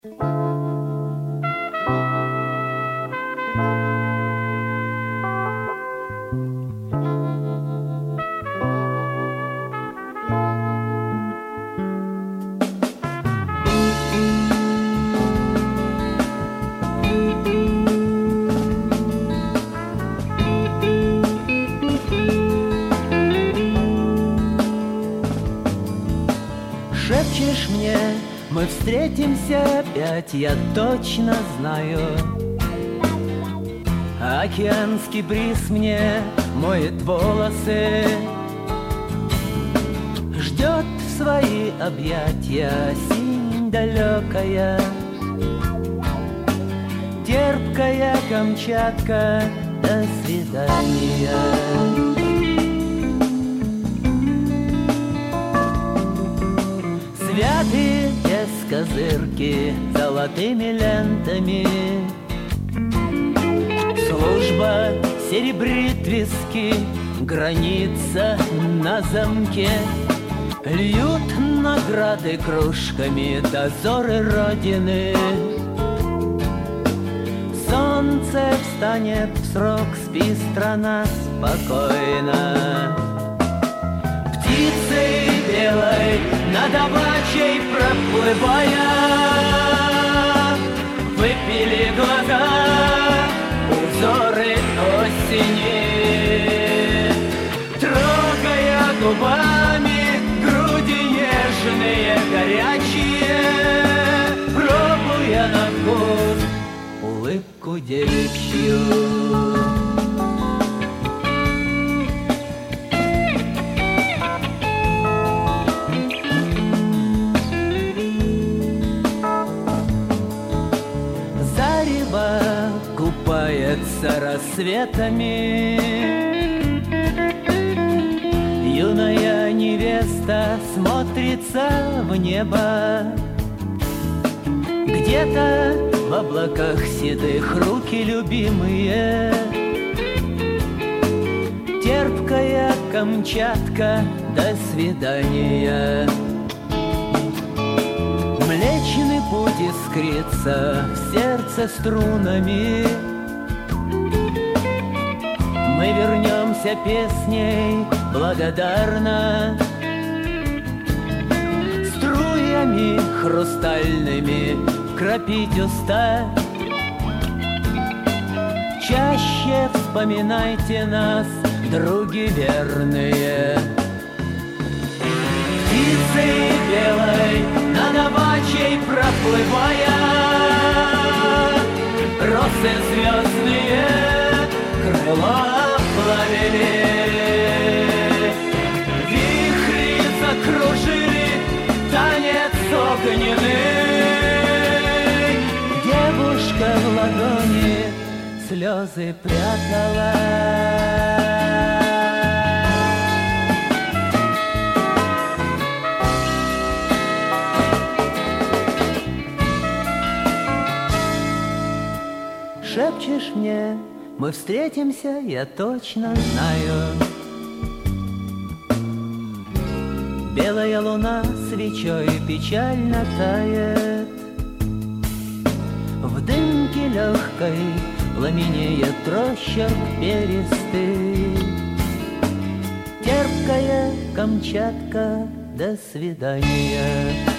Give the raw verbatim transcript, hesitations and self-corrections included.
Шепчешь мне, мы встретимся опять, я точно знаю. Океанский бриз мне моет волосы, ждет в свои объятия синь далекая, терпкая Камчатка, до свидания. Святые без козырки золотыми лентами, служба серебрит виски, граница на замке. Льют награды кружками дозоры Родины. Солнце встанет в срок, спи, страна, спокойно. Птицей белой над Авачей проплывая, выпили глаза узоры осени, трогая губами груди нежные, горячие, пробуя на вкус улыбку девичью. Купается рассветами, юная невеста смотрится в небо. Где-то в облаках седых руки любимые, терпкая Камчатка, до свидания. Млечный путь искрится в сердце струнами. Мы вернемся песней благодарно, струями хрустальными кропить уста. Чаще вспоминайте нас, други верные. Птицей белой над Авачей проплывая, росы звездные крыла плавили, вихри закружили танец огненный. Девушка в ладони слезы прятала. Шепчешь мне, мы встретимся, я точно знаю. Белая луна свечой печально тает, в дымке легкой пламенеет росчерк перистый. Терпкая Камчатка, до свидания.